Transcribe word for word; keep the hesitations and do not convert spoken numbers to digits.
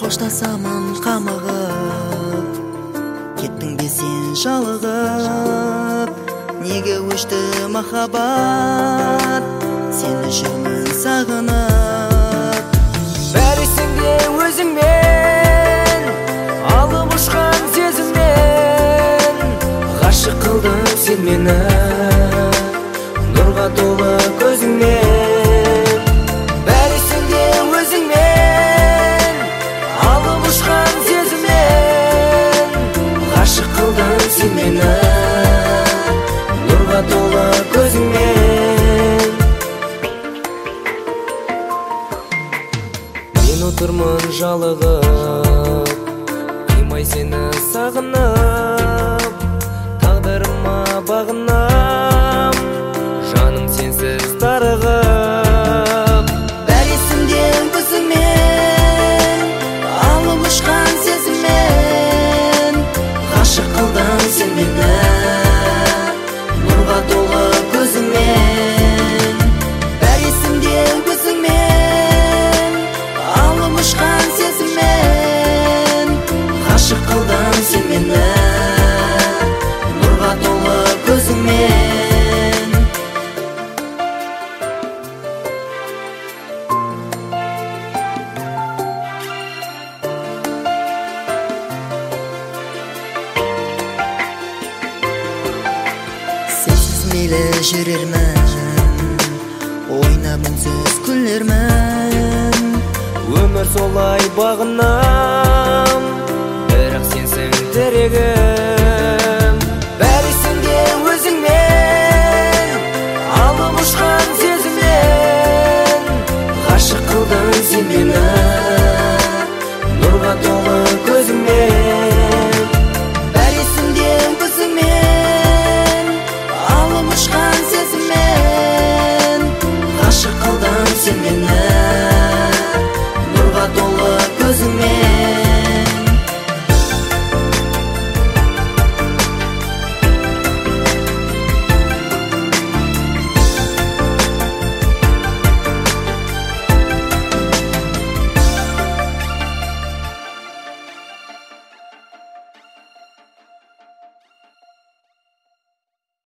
Қоштасамын қамығып, кеттің бе сен жалығып. Неге өшті махаббат, сені жүрмін сағынып. Бәрі сенде өзіңмен, алып ұшқан сезіммен. Ғашық қылдың сен мені, нұрға толы көзіңмен. Бәрі сенде өзіңмен, алып ұшқан сезіммен. Ғашық қылдың сен мені, нұрға толы көзіңмен. Мен отырмын жалығып, қимай сені сағынып. Тағдырыма бағынам, жаным сенсіз тарығып. Бәрі есімде өзіңмен, алып ұшқан сезіммен. Ғашық қылдың сен мені, нұрға толы көзіңмен. Бәрі есімде өзіңмен, алып ұшқан сезіммен. Ғашық қылдың сен мені, нұрға толы көзіңмен. Сенсіз мейлі жүрермін, ойнап үнсіз күлермін. Өмір солай бағынам, бірақ сенсің тірегім. Бәрі сенде өзіңмен, алып ұшқан сезіммен. Ғашық қылдың сен мені, нұрға толы көзіңмен. Бәрі есімде өзіңмен, алып ұшқан сезіммен. Ғашық қылдың сен мені, нұрға толы көзіңмен.